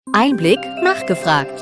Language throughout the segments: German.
Einblick nachgefragt.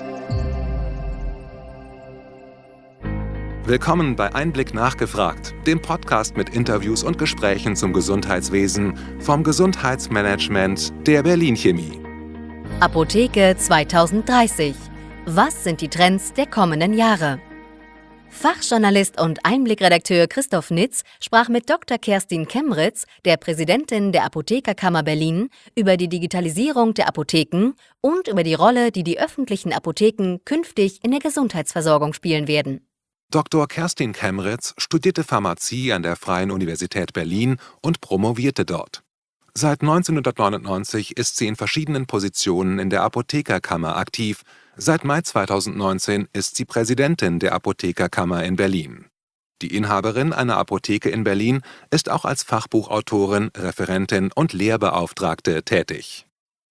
Willkommen bei Einblick nachgefragt, dem Podcast mit Interviews und Gesprächen zum Gesundheitswesen vom Gesundheitsmanagement der Berlin Chemie. Apotheke 2030. Was sind die Trends der kommenden Jahre? Fachjournalist und Einblickredakteur Christoph Nitz sprach mit Dr. Kerstin Kemritz, der Präsidentin der Apothekerkammer Berlin, über die Digitalisierung der Apotheken und über die Rolle, die die öffentlichen Apotheken künftig in der Gesundheitsversorgung spielen werden. Dr. Kerstin Kemritz studierte Pharmazie an der Freien Universität Berlin und promovierte dort. Seit 1999 ist sie in verschiedenen Positionen in der Apothekerkammer aktiv. Seit Mai 2019 ist sie Präsidentin der Apothekerkammer in Berlin. Die Inhaberin einer Apotheke in Berlin ist auch als Fachbuchautorin, Referentin und Lehrbeauftragte tätig.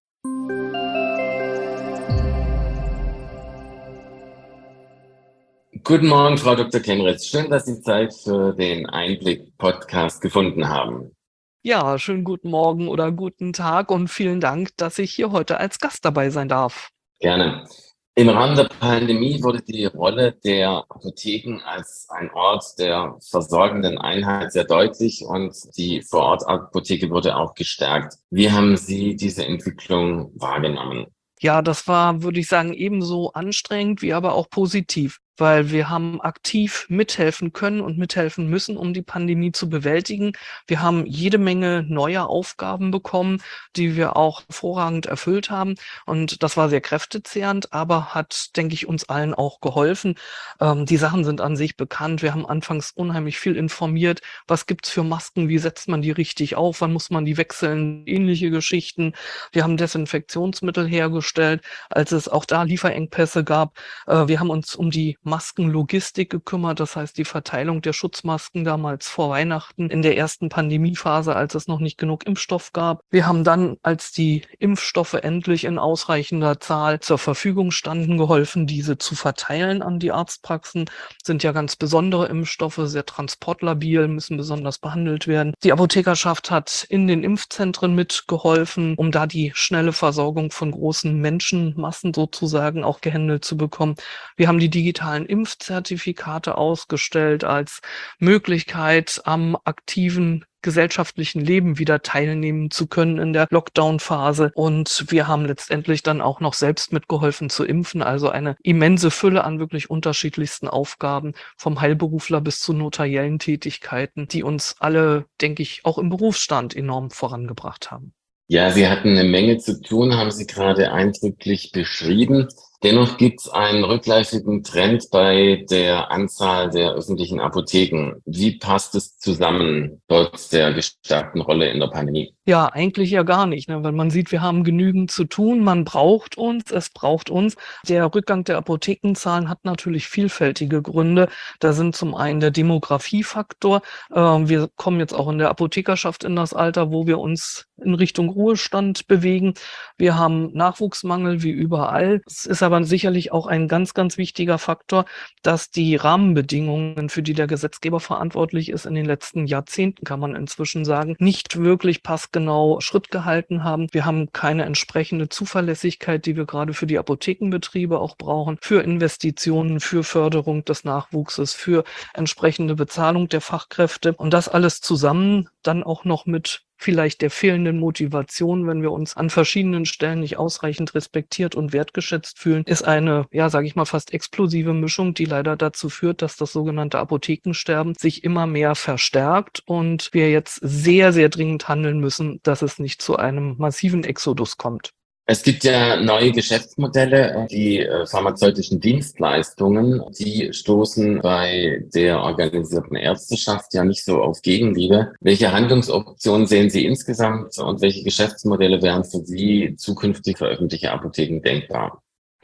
Guten Morgen, Frau Dr. Kemritz. Schön, dass Sie Zeit für den Einblick-Podcast gefunden haben. Ja, schönen guten Morgen oder guten Tag und vielen Dank, dass ich hier heute als Gast dabei sein darf. Gerne. Im Rahmen der Pandemie wurde die Rolle der Apotheken als ein Ort der versorgenden Einheit sehr deutlich und die Vorortapotheke wurde auch gestärkt. Wie haben Sie diese Entwicklung wahrgenommen? Ja, das war, würde ich sagen, ebenso anstrengend wie aber auch positiv, weil wir haben aktiv mithelfen können und mithelfen müssen, um die Pandemie zu bewältigen. Wir haben jede Menge neuer Aufgaben bekommen, die wir auch hervorragend erfüllt haben. Und das war sehr kräftezehrend, aber hat, denke ich, uns allen auch geholfen. Die Sachen sind an sich bekannt. Wir haben anfangs unheimlich viel informiert. Was gibt's für Masken? Wie setzt man die richtig auf? Wann muss man die wechseln? Ähnliche Geschichten. Wir haben Desinfektionsmittel hergestellt, als es auch da Lieferengpässe gab. Wir haben uns um die Maskenlogistik gekümmert, das heißt die Verteilung der Schutzmasken damals vor Weihnachten in der ersten Pandemiephase, als es noch nicht genug Impfstoff gab. Wir haben dann, als die Impfstoffe endlich in ausreichender Zahl zur Verfügung standen, geholfen, diese zu verteilen an die Arztpraxen. Sind ja ganz besondere Impfstoffe, sehr transportlabil, müssen besonders behandelt werden. Die Apothekerschaft hat in den Impfzentren mitgeholfen, um da die schnelle Versorgung von großen Menschenmassen sozusagen auch gehandelt zu bekommen. Wir haben die digitalen Impfzertifikate ausgestellt als Möglichkeit, am aktiven gesellschaftlichen Leben wieder teilnehmen zu können in der Lockdown-Phase. Und wir haben letztendlich dann auch noch selbst mitgeholfen zu impfen, also eine immense Fülle an wirklich unterschiedlichsten Aufgaben, vom Heilberufler bis zu notariellen Tätigkeiten, die uns alle, denke ich, auch im Berufsstand enorm vorangebracht haben. Ja, Sie hatten eine Menge zu tun, haben Sie gerade eindrücklich beschrieben. Dennoch gibt es einen rückläufigen Trend bei der Anzahl der öffentlichen Apotheken. Wie passt es zusammen, trotz der gestärkten Rolle in der Pandemie? Ja, eigentlich ja gar nicht, ne? Weil man sieht, wir haben genügend zu tun, man braucht uns, es braucht uns. Der Rückgang der Apothekenzahlen hat natürlich vielfältige Gründe. Da sind zum einen der Demografiefaktor. Wir kommen jetzt auch in der Apothekerschaft in das Alter, wo wir uns in Richtung Ruhestand bewegen. Wir haben Nachwuchsmangel wie überall. Es ist aber sicherlich auch ein ganz, ganz wichtiger Faktor, dass die Rahmenbedingungen, für die der Gesetzgeber verantwortlich ist, in den letzten Jahrzehnten, kann man inzwischen sagen, nicht wirklich passgenau Schritt gehalten haben. Wir haben keine entsprechende Zuverlässigkeit, die wir gerade für die Apothekenbetriebe auch brauchen, für Investitionen, für Förderung des Nachwuchses, für entsprechende Bezahlung der Fachkräfte. Und das alles zusammen dann auch noch mit vielleicht der fehlenden Motivation, wenn wir uns an verschiedenen Stellen nicht ausreichend respektiert und wertgeschätzt fühlen, ist eine, ja, sage ich mal, fast explosive Mischung, die leider dazu führt, dass das sogenannte Apothekensterben sich immer mehr verstärkt und wir jetzt sehr, sehr dringend handeln müssen, dass es nicht zu einem massiven Exodus kommt. Es gibt ja neue Geschäftsmodelle, die pharmazeutischen Dienstleistungen, die stoßen bei der organisierten Ärzteschaft ja nicht so auf Gegenliebe. Welche Handlungsoptionen sehen Sie insgesamt und welche Geschäftsmodelle wären für Sie zukünftig für öffentliche Apotheken denkbar?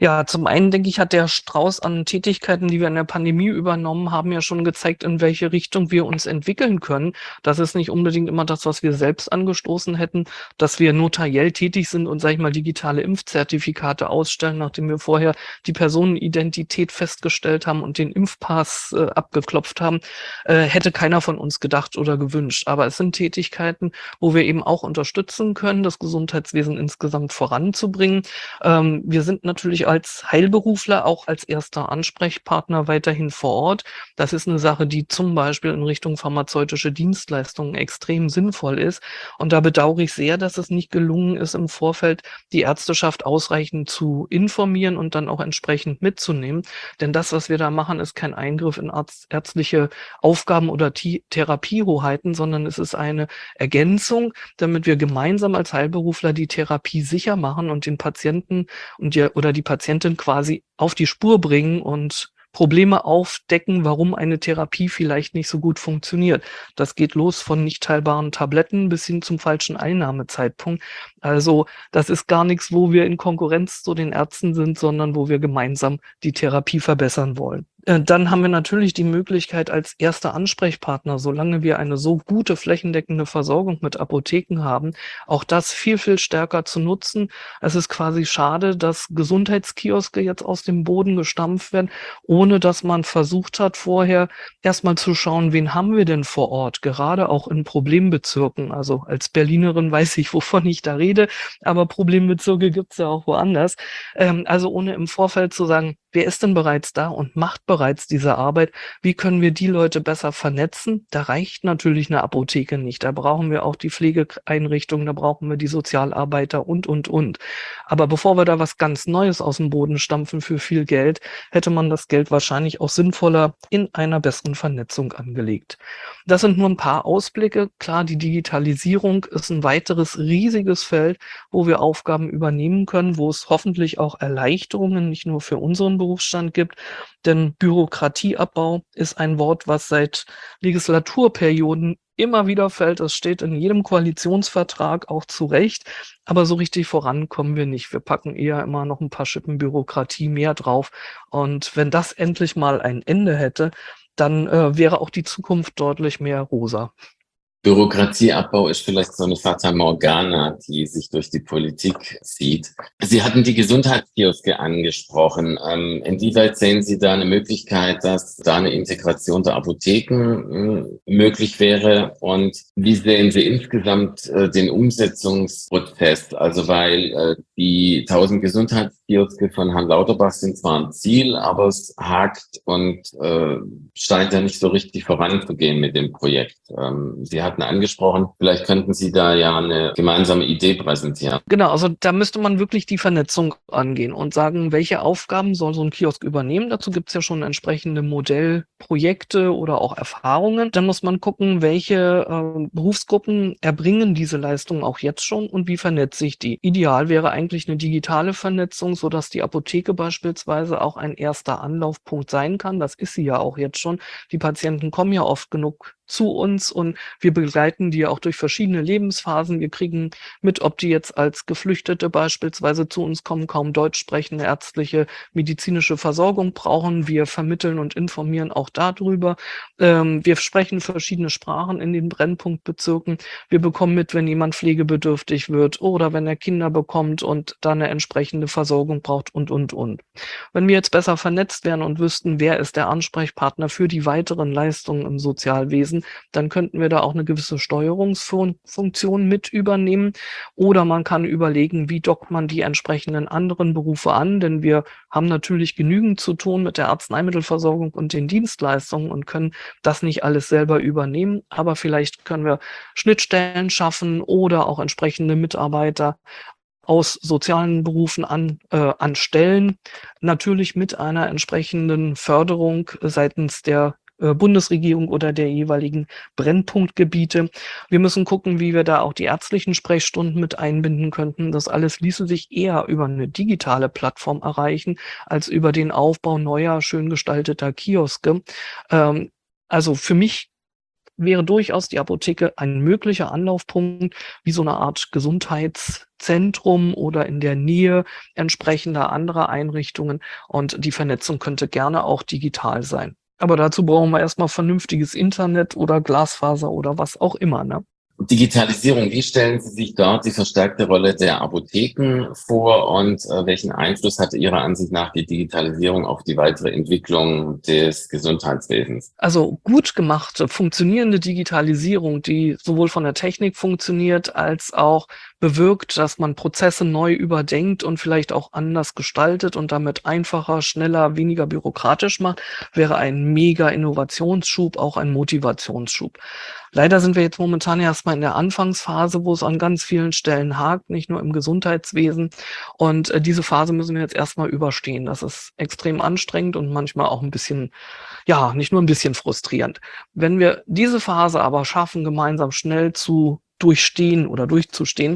Ja, zum einen denke ich, hat der Strauß an Tätigkeiten, die wir in der Pandemie übernommen haben, ja schon gezeigt, in welche Richtung wir uns entwickeln können. Das ist nicht unbedingt immer das, was wir selbst angestoßen hätten, dass wir notariell tätig sind und, sage ich mal, digitale Impfzertifikate ausstellen, nachdem wir vorher die Personenidentität festgestellt haben und den Impfpass abgeklopft haben, hätte keiner von uns gedacht oder gewünscht. Aber es sind Tätigkeiten, wo wir eben auch unterstützen können, das Gesundheitswesen insgesamt voranzubringen. Wir sind natürlich als Heilberufler auch als erster Ansprechpartner weiterhin vor Ort. Das ist eine Sache, die zum Beispiel in Richtung pharmazeutische Dienstleistungen extrem sinnvoll ist. Und da bedauere ich sehr, dass es nicht gelungen ist, im Vorfeld die Ärzteschaft ausreichend zu informieren und dann auch entsprechend mitzunehmen. Denn das, was wir da machen, ist kein Eingriff in ärztliche Aufgaben oder Therapiehoheiten, sondern es ist eine Ergänzung, damit wir gemeinsam als Heilberufler die Therapie sicher machen und den Patienten und die Patientin quasi auf die Spur bringen und Probleme aufdecken, warum eine Therapie vielleicht nicht so gut funktioniert. Das geht los von nicht teilbaren Tabletten bis hin zum falschen Einnahmezeitpunkt. Also das ist gar nichts, wo wir in Konkurrenz zu den Ärzten sind, sondern wo wir gemeinsam die Therapie verbessern wollen. Dann haben wir natürlich die Möglichkeit als erster Ansprechpartner, solange wir eine so gute flächendeckende Versorgung mit Apotheken haben, auch das viel, viel stärker zu nutzen. Es ist quasi schade, dass Gesundheitskioske jetzt aus dem Boden gestampft werden, ohne dass man versucht hat, vorher erstmal zu schauen, wen haben wir denn vor Ort, gerade auch in Problembezirken. Also als Berlinerin weiß ich, wovon ich da rede, aber Problembezirke gibt es ja auch woanders. Also ohne im Vorfeld zu sagen, wer ist denn bereits da und macht bereits diese Arbeit? Wie können wir die Leute besser vernetzen? Da reicht natürlich eine Apotheke nicht. Da brauchen wir auch die Pflegeeinrichtungen, da brauchen wir die Sozialarbeiter und. Aber bevor wir da was ganz Neues aus dem Boden stampfen für viel Geld, hätte man das Geld wahrscheinlich auch sinnvoller in einer besseren Vernetzung angelegt. Das sind nur ein paar Ausblicke. Klar, die Digitalisierung ist ein weiteres riesiges Feld, wo wir Aufgaben übernehmen können, wo es hoffentlich auch Erleichterungen nicht nur für unseren Berufsstand gibt. Denn Bürokratieabbau ist ein Wort, was seit Legislaturperioden immer wieder fällt. Das steht in jedem Koalitionsvertrag auch zu Recht. Aber so richtig voran kommen wir nicht. Wir packen eher immer noch ein paar Schippen Bürokratie mehr drauf. Und wenn das endlich mal ein Ende hätte, dann wäre auch die Zukunft deutlich mehr rosa. Bürokratieabbau ist vielleicht so eine Fata Morgana, die sich durch die Politik zieht. Sie hatten die Gesundheitskioske angesprochen. Inwieweit sehen Sie da eine Möglichkeit, dass da eine Integration der Apotheken möglich wäre? Und wie sehen Sie insgesamt den Umsetzungsprozess? Also weil die 1000 Gesundheitskioske von Herrn Lauterbach sind zwar ein Ziel, aber es hakt und scheint ja nicht so richtig voranzugehen mit dem Projekt. Sie hatten angesprochen, vielleicht könnten Sie da ja eine gemeinsame Idee präsentieren. Genau, also da müsste man wirklich die Vernetzung angehen und sagen, welche Aufgaben soll so ein Kiosk übernehmen. Dazu gibt es ja schon entsprechende Modellprojekte oder auch Erfahrungen. Dann muss man gucken, welche Berufsgruppen erbringen diese Leistung auch jetzt schon und wie vernetze ich die. Ideal wäre eigentlich eine digitale Vernetzung, sodass die Apotheke beispielsweise auch ein erster Anlaufpunkt sein kann. Das ist sie ja auch jetzt schon. Die Patienten kommen ja oft genug zu uns und wir begleiten die auch durch verschiedene Lebensphasen. Wir kriegen mit, ob die jetzt als Geflüchtete beispielsweise zu uns kommen, kaum Deutsch sprechen, eine ärztliche, medizinische Versorgung brauchen. Wir vermitteln und informieren auch darüber. Wir sprechen verschiedene Sprachen in den Brennpunktbezirken. Wir bekommen mit, wenn jemand pflegebedürftig wird oder wenn er Kinder bekommt und da eine entsprechende Versorgung braucht und. Wenn wir jetzt besser vernetzt wären und wüssten, wer ist der Ansprechpartner für die weiteren Leistungen im Sozialwesen, dann könnten wir da auch eine gewisse Steuerungsfunktion mit übernehmen. Oder man kann überlegen, wie dockt man die entsprechenden anderen Berufe an, denn wir haben natürlich genügend zu tun mit der Arzneimittelversorgung und den Dienstleistungen und können das nicht alles selber übernehmen. Aber vielleicht können wir Schnittstellen schaffen oder auch entsprechende Mitarbeiter aus sozialen Berufen anstellen, natürlich mit einer entsprechenden Förderung seitens der Bundesregierung oder der jeweiligen Brennpunktgebiete. Wir müssen gucken, wie wir da auch die ärztlichen Sprechstunden mit einbinden könnten. Das alles ließe sich eher über eine digitale Plattform erreichen, als über den Aufbau neuer, schön gestalteter Kioske. Also für mich wäre durchaus die Apotheke ein möglicher Anlaufpunkt, wie so eine Art Gesundheits Zentrum oder in der Nähe entsprechender anderer Einrichtungen. Und die Vernetzung könnte gerne auch digital sein. Aber dazu brauchen wir erstmal vernünftiges Internet oder Glasfaser oder was auch immer, ne? Digitalisierung, wie stellen Sie sich dort die verstärkte Rolle der Apotheken vor und welchen Einfluss hatte Ihrer Ansicht nach die Digitalisierung auf die weitere Entwicklung des Gesundheitswesens? Also gut gemachte, funktionierende Digitalisierung, die sowohl von der Technik funktioniert, als auch bewirkt, dass man Prozesse neu überdenkt und vielleicht auch anders gestaltet und damit einfacher, schneller, weniger bürokratisch macht, wäre ein mega Innovationsschub, auch ein Motivationsschub. Leider sind wir jetzt momentan erstmal in der Anfangsphase, wo es an ganz vielen Stellen hakt, nicht nur im Gesundheitswesen. Und diese Phase müssen wir jetzt erstmal überstehen. Das ist extrem anstrengend und manchmal auch ein bisschen, ja, nicht nur ein bisschen frustrierend. Wenn wir diese Phase aber schaffen, gemeinsam schnell zu durchstehen oder durchzustehen,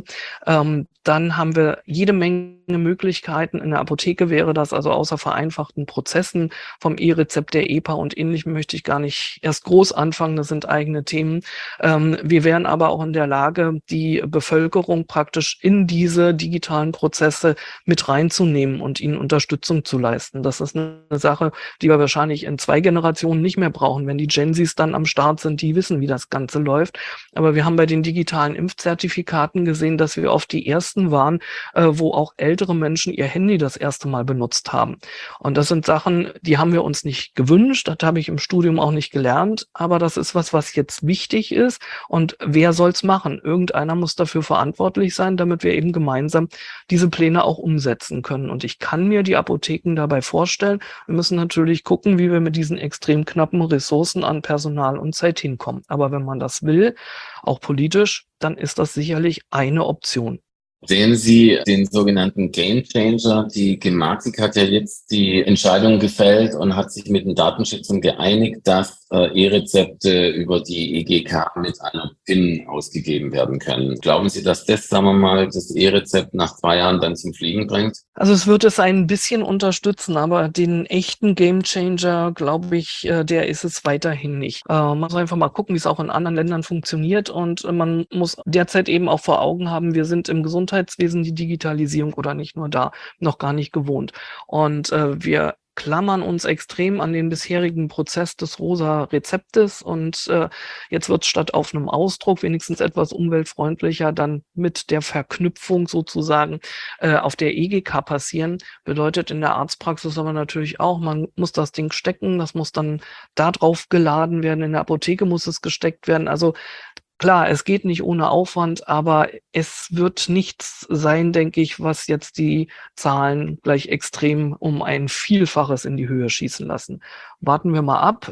dann haben wir jede Menge Möglichkeiten. In der Apotheke wäre das also außer vereinfachten Prozessen vom E-Rezept der EPA und Ähnlichem möchte ich gar nicht erst groß anfangen. Das sind eigene Themen. Wir wären aber auch in der Lage, die Bevölkerung praktisch in diese digitalen Prozesse mit reinzunehmen und ihnen Unterstützung zu leisten. Das ist eine Sache, die wir wahrscheinlich in 2 Generationen nicht mehr brauchen. Wenn die Gen Zs dann am Start sind, die wissen, wie das Ganze läuft. Aber wir haben bei den digitalen Impfzertifikaten gesehen, dass wir oft die ersten waren, wo auch ältere Menschen ihr Handy das erste Mal benutzt haben. Und das sind Sachen, die haben wir uns nicht gewünscht, das habe ich im Studium auch nicht gelernt, aber das ist was jetzt wichtig ist. Und wer soll's machen? Irgendeiner muss dafür verantwortlich sein, damit wir eben gemeinsam diese Pläne auch umsetzen können. Und ich kann mir die Apotheken dabei vorstellen. Wir müssen natürlich gucken, wie wir mit diesen extrem knappen Ressourcen an Personal und Zeit hinkommen. Aber wenn man das will, auch politisch, dann ist das sicherlich eine Option. Sehen Sie den sogenannten Game Changer? Die Gematik hat ja jetzt die Entscheidung gefällt und hat sich mit den Datenschützern geeinigt, dass E-Rezepte über die EGK mit einer PIN ausgegeben werden können. Glauben Sie, dass das, sagen wir mal, das E-Rezept nach 2 Jahren dann zum Fliegen bringt? Also es wird es ein bisschen unterstützen, aber den echten Game Changer, glaube ich, der ist es weiterhin nicht. Man muss einfach mal gucken, wie es auch in anderen Ländern funktioniert und man muss derzeit eben auch vor Augen haben, wir sind im Gesundheitswesen die Digitalisierung oder nicht nur da noch gar nicht gewohnt. Und wir klammern uns extrem an den bisherigen Prozess des rosa Rezeptes und jetzt wird statt auf einem Ausdruck wenigstens etwas umweltfreundlicher dann mit der Verknüpfung sozusagen auf der EGK passieren. Bedeutet in der Arztpraxis aber natürlich auch, man muss das Ding stecken, das muss dann da drauf geladen werden, in der Apotheke muss es gesteckt werden. Also klar, es geht nicht ohne Aufwand, aber es wird nichts sein, denke ich, was jetzt die Zahlen gleich extrem um ein Vielfaches in die Höhe schießen lassen. Warten wir mal ab.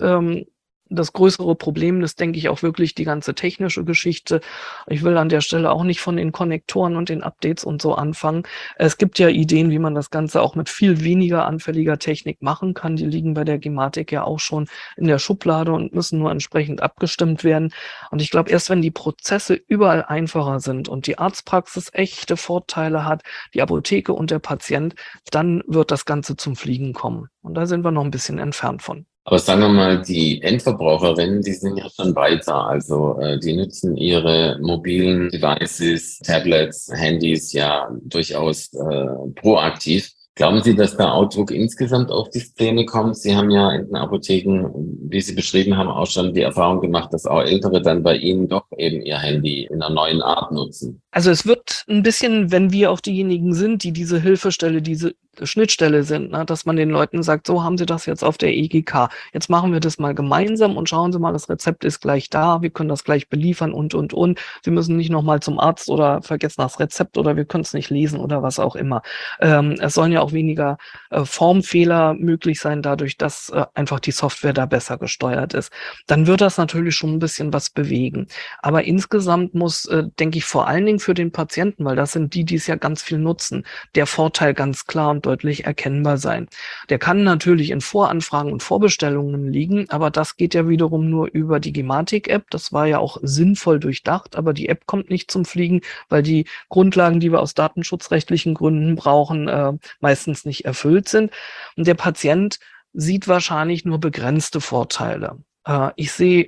Das größere Problem ist, denke ich, auch wirklich die ganze technische Geschichte. Ich will an der Stelle auch nicht von den Konnektoren und den Updates und so anfangen. Es gibt ja Ideen, wie man das Ganze auch mit viel weniger anfälliger Technik machen kann. Die liegen bei der Gematik ja auch schon in der Schublade und müssen nur entsprechend abgestimmt werden. Und ich glaube, erst wenn die Prozesse überall einfacher sind und die Arztpraxis echte Vorteile hat, die Apotheke und der Patient, dann wird das Ganze zum Fliegen kommen. Und da sind wir noch ein bisschen entfernt von. Aber sagen wir mal, die Endverbraucherinnen, die sind ja schon weiter. Also die nutzen ihre mobilen Devices, Tablets, Handys ja durchaus proaktiv. Glauben Sie, dass da auch Druck insgesamt auf die Szene kommt? Sie haben ja in den Apotheken, wie Sie beschrieben haben, auch schon die Erfahrung gemacht, dass auch Ältere dann bei Ihnen doch eben ihr Handy in einer neuen Art nutzen. Also es wird ein bisschen, wenn wir auch diejenigen sind, die diese Hilfestelle, diese Schnittstelle sind, ne, dass man den Leuten sagt, so haben Sie das jetzt auf der EGK. Jetzt machen wir das mal gemeinsam und schauen Sie mal, das Rezept ist gleich da, wir können das gleich beliefern und. Sie müssen nicht nochmal zum Arzt oder vergessen das Rezept oder wir können es nicht lesen oder was auch immer. Es sollen ja auch weniger Formfehler möglich sein, dadurch, dass einfach die Software da besser gesteuert ist. Dann wird das natürlich schon ein bisschen was bewegen. Aber insgesamt muss, denke ich, vor allen Dingen für den Patienten, weil das sind die es ja ganz viel nutzen, der Vorteil ganz klar und deutlich erkennbar sein. Der kann natürlich in Voranfragen und Vorbestellungen liegen, aber das geht ja wiederum nur über die Gematik-App. Das war ja auch sinnvoll durchdacht, aber die App kommt nicht zum Fliegen, weil die Grundlagen, die wir aus datenschutzrechtlichen Gründen brauchen, meistens nicht erfüllt sind. Und der Patient sieht wahrscheinlich nur begrenzte Vorteile. Ich sehe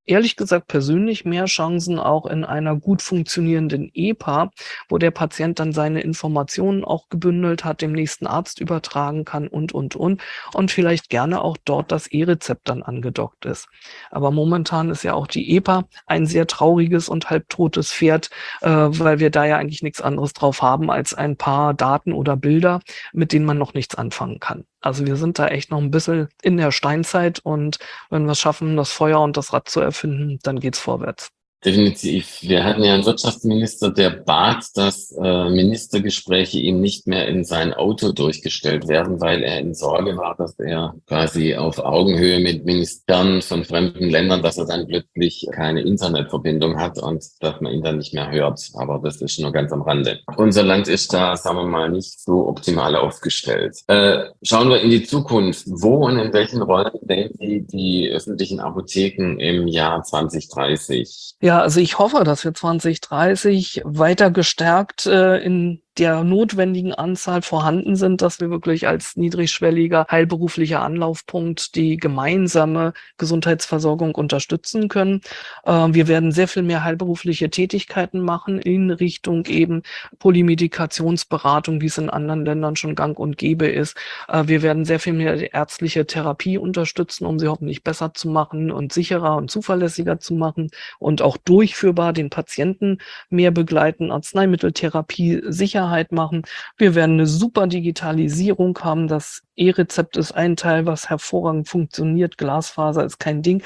ehrlich gesagt persönlich mehr Chancen auch in einer gut funktionierenden EPA, wo der Patient dann seine Informationen auch gebündelt hat, dem nächsten Arzt übertragen kann und vielleicht gerne auch dort das E-Rezept dann angedockt ist. Aber momentan ist ja auch die EPA ein sehr trauriges und halbtotes Pferd, weil wir da ja eigentlich nichts anderes drauf haben als ein paar Daten oder Bilder, mit denen man noch nichts anfangen kann. Also wir sind da echt noch ein bisschen in der Steinzeit und wenn wir es schaffen, das Feuer und das Rad zu erfinden, dann geht's vorwärts. Definitiv. Wir hatten ja einen Wirtschaftsminister, der bat, dass Ministergespräche ihm nicht mehr in sein Auto durchgestellt werden, weil er in Sorge war, dass er quasi auf Augenhöhe mit Ministern von fremden Ländern, dass er dann plötzlich keine Internetverbindung hat und dass man ihn dann nicht mehr hört. Aber das ist nur ganz am Rande. Unser Land ist da, sagen wir mal, nicht so optimal aufgestellt. Schauen wir in die Zukunft. Wo und in welchen Rollen sehen Sie die öffentlichen Apotheken im Jahr 2030? Ja, also ich hoffe, dass wir 2030 weiter gestärkt in der notwendigen Anzahl vorhanden sind, dass wir wirklich als niedrigschwelliger heilberuflicher Anlaufpunkt die gemeinsame Gesundheitsversorgung unterstützen können. Wir werden sehr viel mehr heilberufliche Tätigkeiten machen in Richtung eben Polymedikationsberatung, wie es in anderen Ländern schon gang und gäbe ist. Wir werden sehr viel mehr ärztliche Therapie unterstützen, um sie hoffentlich besser zu machen und sicherer und zuverlässiger zu machen und auch durchführbar den Patienten mehr begleiten, Arzneimitteltherapie, Sicherheit machen. Wir werden eine super Digitalisierung haben. Das E-Rezept ist ein Teil, was hervorragend funktioniert. Glasfaser ist kein Ding.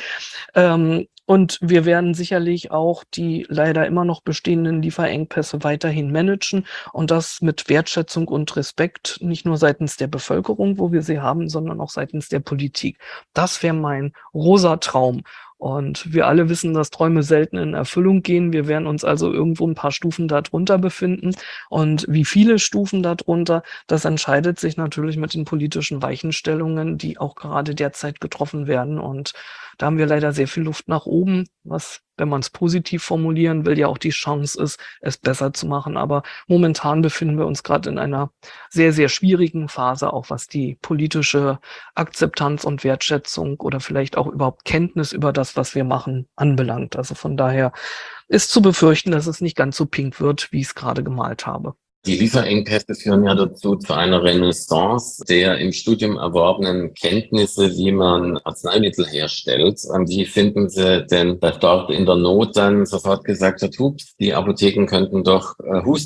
Und wir werden sicherlich auch die leider immer noch bestehenden Lieferengpässe weiterhin managen und das mit Wertschätzung und Respekt, nicht nur seitens der Bevölkerung, wo wir sie haben, sondern auch seitens der Politik. Das wäre mein rosa Traum. Und wir alle wissen, dass Träume selten in Erfüllung gehen. Wir werden uns also irgendwo ein paar Stufen darunter befinden. Und wie viele Stufen darunter, das entscheidet sich natürlich mit den politischen Weichenstellungen, die auch gerade derzeit getroffen werden. Und da haben wir leider sehr viel Luft nach oben, was, wenn man es positiv formulieren will, ja auch die Chance ist, es besser zu machen. Aber momentan befinden wir uns gerade in einer sehr, sehr schwierigen Phase, auch was die politische Akzeptanz und Wertschätzung oder vielleicht auch überhaupt Kenntnis über das, was wir machen, anbelangt. Also von daher ist zu befürchten, dass es nicht ganz so pink wird, wie ich es gerade gemalt habe. Die Lieferengpässe führen ja dazu zu einer Renaissance der im Studium erworbenen Kenntnisse, wie man Arzneimittel herstellt. Wie finden Sie denn, dass dort in der Not dann sofort gesagt wird, hups, die Apotheken könnten doch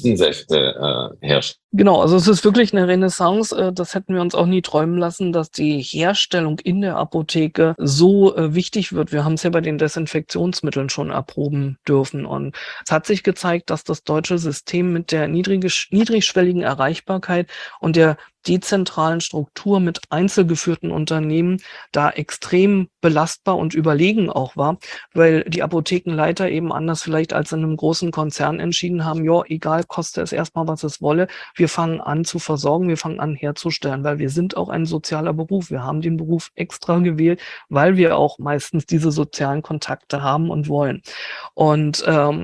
Hustensäfte herstellen? Genau, also es ist wirklich eine Renaissance. Das hätten wir uns auch nie träumen lassen, dass die Herstellung in der Apotheke so wichtig wird. Wir haben es ja bei den Desinfektionsmitteln schon erproben dürfen. Und es hat sich gezeigt, dass das deutsche System mit der niedrigschwelligen Erreichbarkeit und der dezentralen Struktur mit einzelgeführten Unternehmen da extrem belastbar und überlegen auch war, weil die Apothekenleiter eben anders vielleicht als in einem großen Konzern entschieden haben, ja, egal, koste es erstmal, was es wolle, wir fangen an zu versorgen, wir fangen an herzustellen, weil wir sind auch ein sozialer Beruf. Wir haben den Beruf extra gewählt, weil wir auch meistens diese sozialen Kontakte haben und wollen. Und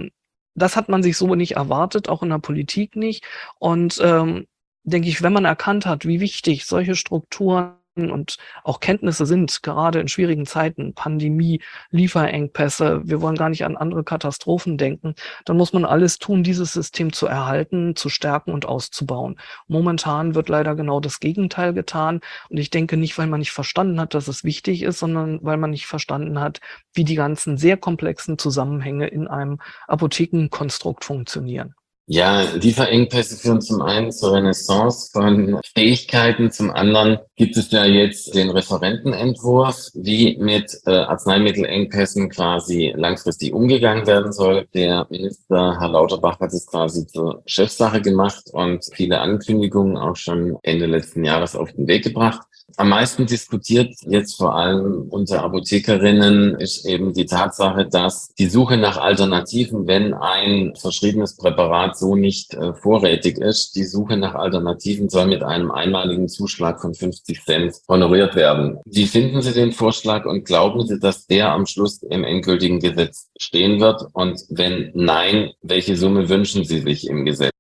das hat man sich so nicht erwartet, auch in der Politik nicht. Und denke ich, wenn man erkannt hat, wie wichtig solche Strukturen und auch Kenntnisse sind, gerade in schwierigen Zeiten, Pandemie, Lieferengpässe, wir wollen gar nicht an andere Katastrophen denken, dann muss man alles tun, dieses System zu erhalten, zu stärken und auszubauen. Momentan wird leider genau das Gegenteil getan und ich denke nicht, weil man nicht verstanden hat, dass es wichtig ist, sondern weil man nicht verstanden hat, wie die ganzen sehr komplexen Zusammenhänge in einem Apothekenkonstrukt funktionieren. Ja, Lieferengpässe führen zum einen zur Renaissance von Fähigkeiten, zum anderen gibt es ja jetzt den Referentenentwurf, wie mit Arzneimittelengpässen quasi langfristig umgegangen werden soll. Der Minister, Herr Lauterbach, hat es quasi zur Chefsache gemacht und viele Ankündigungen auch schon Ende letzten Jahres auf den Weg gebracht. Am meisten diskutiert jetzt vor allem unter Apothekerinnen ist eben die Tatsache, dass die Suche nach Alternativen, wenn ein verschriebenes Präparat so nicht vorrätig ist, die Suche nach Alternativen soll mit einem einmaligen Zuschlag von 50 Cent honoriert werden. Wie finden Sie den Vorschlag und glauben Sie, dass der am Schluss im endgültigen Gesetz stehen wird? Und wenn nein, welche Summe wünschen Sie sich im Gesetz?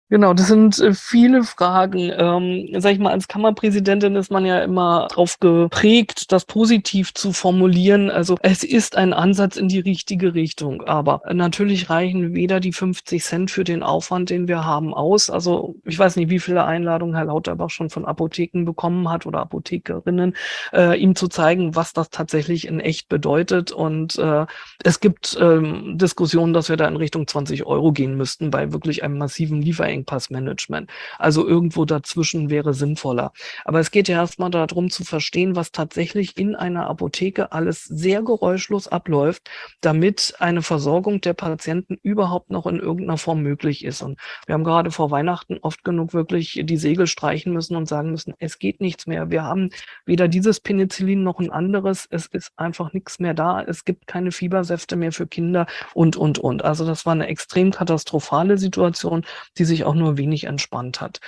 Genau, das sind viele Fragen. Sage ich mal, als Kammerpräsidentin ist man ja immer drauf geprägt, das positiv zu formulieren. Also es ist ein Ansatz in die richtige Richtung, aber natürlich reichen weder die 50 Cent für den Aufwand, den wir haben, aus. Also ich weiß nicht, wie viele Einladungen Herr Lauterbach schon von Apotheken bekommen hat oder Apothekerinnen, ihm zu zeigen, was das tatsächlich in echt bedeutet. Und es gibt Diskussionen, dass wir da in Richtung 20 Euro gehen müssten bei wirklich einem massiven Lieferengpassmanagement. Also irgendwo dazwischen wäre sinnvoller. Aber es geht ja erstmal darum zu verstehen, was tatsächlich in einer Apotheke alles sehr geräuschlos abläuft, damit eine Versorgung der Patienten überhaupt noch in irgendeiner Form möglich ist. Und wir haben gerade vor Weihnachten oft genug wirklich die Segel streichen müssen und sagen müssen, es geht nichts mehr. Wir haben weder dieses Penicillin noch ein anderes. Es ist einfach nichts mehr da. Es gibt keine Fiebersäfte mehr für Kinder und. Also das war eine extrem katastrophale Situation, die sich auch nur wenig entspannt hat.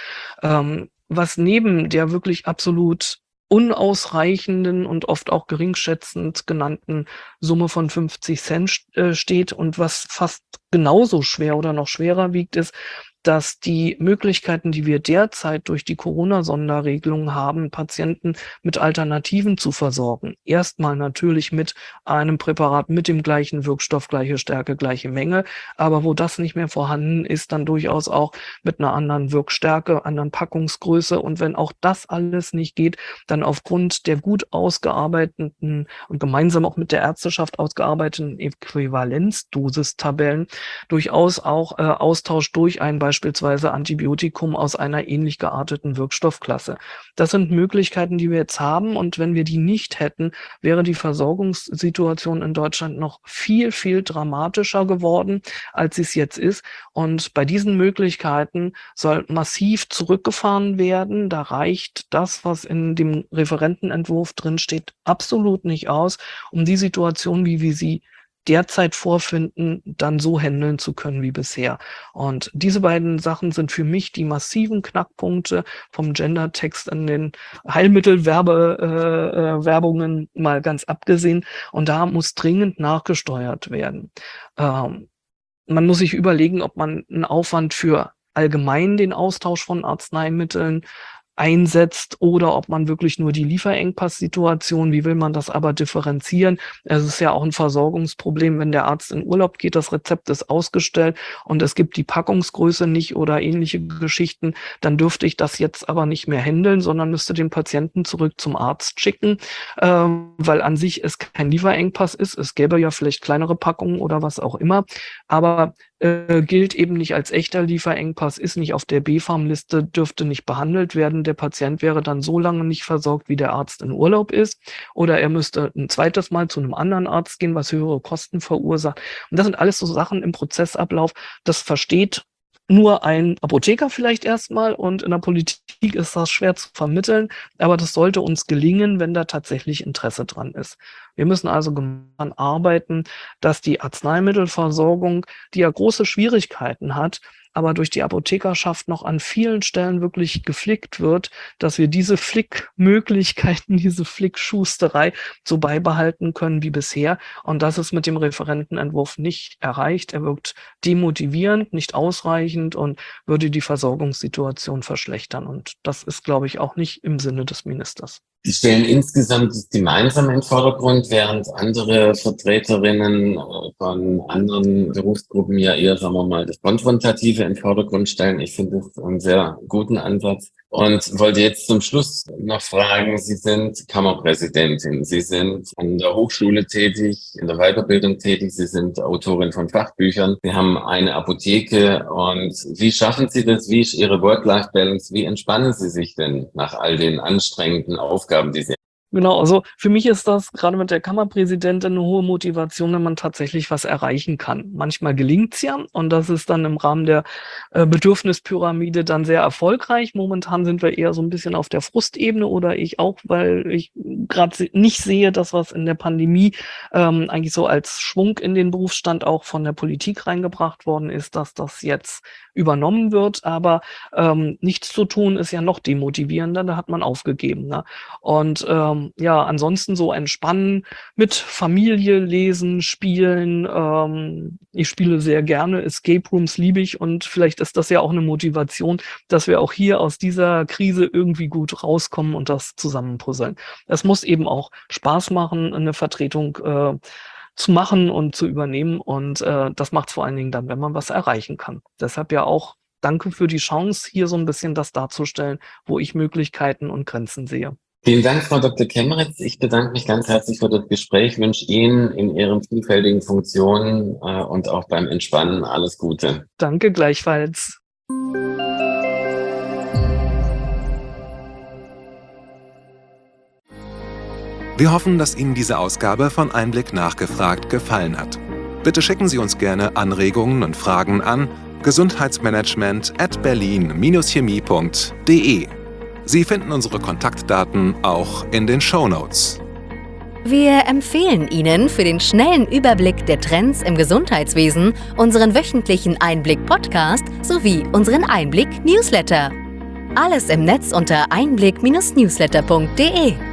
Was neben der wirklich absolut unausreichenden und oft auch geringschätzend genannten Summe von 50 Cent steht und was fast genauso schwer oder noch schwerer wiegt, ist, dass die Möglichkeiten, die wir derzeit durch die Corona-Sonderregelung haben, Patienten mit Alternativen zu versorgen. Erstmal natürlich mit einem Präparat mit dem gleichen Wirkstoff, gleiche Stärke, gleiche Menge. Aber wo das nicht mehr vorhanden ist, dann durchaus auch mit einer anderen Wirkstärke, anderen Packungsgröße. Und wenn auch das alles nicht geht, dann aufgrund der gut ausgearbeiteten und gemeinsam auch mit der Ärzteschaft ausgearbeiteten Äquivalenzdosistabellen durchaus auch Austausch durch ein beispielsweise Antibiotikum aus einer ähnlich gearteten Wirkstoffklasse. Das sind Möglichkeiten, die wir jetzt haben. Und wenn wir die nicht hätten, wäre die Versorgungssituation in Deutschland noch viel, viel dramatischer geworden, als sie es jetzt ist. Und bei diesen Möglichkeiten soll massiv zurückgefahren werden. Da reicht das, was in dem Referentenentwurf drinsteht, absolut nicht aus, um die Situation, wie wir sie derzeit vorfinden, dann so handeln zu können wie bisher. Und diese beiden Sachen sind für mich die massiven Knackpunkte vom Gendertext in den Heilmittelwerbungen mal ganz abgesehen. Und da muss dringend nachgesteuert werden. Man muss sich überlegen, ob man einen Aufwand für allgemein den Austausch von Arzneimitteln einsetzt oder ob man wirklich nur die Lieferengpass-Situation, wie will man das aber differenzieren? Es ist ja auch ein Versorgungsproblem, wenn der Arzt in Urlaub geht, das Rezept ist ausgestellt und es gibt die Packungsgröße nicht oder ähnliche Geschichten, dann dürfte ich das jetzt aber nicht mehr handeln, sondern müsste den Patienten zurück zum Arzt schicken, weil an sich es kein Lieferengpass ist. Es gäbe ja vielleicht kleinere Packungen oder was auch immer, aber gilt eben nicht als echter Lieferengpass, ist nicht auf der BfArM-Liste, dürfte nicht behandelt werden. Der Patient wäre dann so lange nicht versorgt, wie der Arzt in Urlaub ist. Oder er müsste ein zweites Mal zu einem anderen Arzt gehen, was höhere Kosten verursacht. Und das sind alles so Sachen im Prozessablauf, das versteht nur ein Apotheker vielleicht erstmal und in der Politik ist das schwer zu vermitteln, aber das sollte uns gelingen, wenn da tatsächlich Interesse dran ist. Wir müssen also daran arbeiten, dass die Arzneimittelversorgung, die ja große Schwierigkeiten hat, aber durch die Apothekerschaft noch an vielen Stellen wirklich geflickt wird, dass wir diese Flickmöglichkeiten, diese Flickschusterei so beibehalten können wie bisher. Und das ist mit dem Referentenentwurf nicht erreicht. Er wirkt demotivierend, nicht ausreichend und würde die Versorgungssituation verschlechtern. Und das ist, glaube ich, auch nicht im Sinne des Ministers. Sie stellen insgesamt das Gemeinsame in den Vordergrund, während andere Vertreterinnen von anderen Berufsgruppen ja eher, sagen wir mal, das Konfrontative in den Vordergrund stellen. Ich finde das einen sehr guten Ansatz und wollte jetzt zum Schluss noch fragen, Sie sind Kammerpräsidentin, Sie sind an der Hochschule tätig, in der Weiterbildung tätig, Sie sind Autorin von Fachbüchern, Sie haben eine Apotheke und wie schaffen Sie das? Wie ist Ihre Work-Life-Balance? Wie entspannen Sie sich denn nach all den anstrengenden Aufgaben, die Sie Genau, also für mich ist das gerade mit der Kammerpräsidentin eine hohe Motivation, wenn man tatsächlich was erreichen kann. Manchmal gelingt's ja und das ist dann im Rahmen der Bedürfnispyramide dann sehr erfolgreich. Momentan sind wir eher so ein bisschen auf der Frustebene oder ich auch, weil ich gerade nicht sehe, dass was in der Pandemie eigentlich so als Schwung in den Berufsstand auch von der Politik reingebracht worden ist, dass das jetzt übernommen wird. Aber nichts zu tun ist ja noch demotivierender, da hat man aufgegeben. Ne? Und ansonsten so entspannen, mit Familie lesen, spielen. Ich spiele sehr gerne, Escape Rooms liebe ich und vielleicht ist das ja auch eine Motivation, dass wir auch hier aus dieser Krise irgendwie gut rauskommen und das zusammenpuzzeln. Es muss eben auch Spaß machen, eine Vertretung zu machen und zu übernehmen und das macht es vor allen Dingen dann, wenn man was erreichen kann. Deshalb ja auch danke für die Chance, hier so ein bisschen das darzustellen, wo ich Möglichkeiten und Grenzen sehe. Vielen Dank, Frau Dr. Kemmeritz. Ich bedanke mich ganz herzlich für das Gespräch, wünsche Ihnen in Ihren vielfältigen Funktionen und auch beim Entspannen alles Gute. Danke gleichfalls. Wir hoffen, dass Ihnen diese Ausgabe von Einblick nachgefragt gefallen hat. Bitte schicken Sie uns gerne Anregungen und Fragen an gesundheitsmanagement@berlin-chemie.de. Sie finden unsere Kontaktdaten auch in den Shownotes. Wir empfehlen Ihnen für den schnellen Überblick der Trends im Gesundheitswesen unseren wöchentlichen Einblick-Podcast sowie unseren Einblick-Newsletter. Alles im Netz unter einblick-newsletter.de.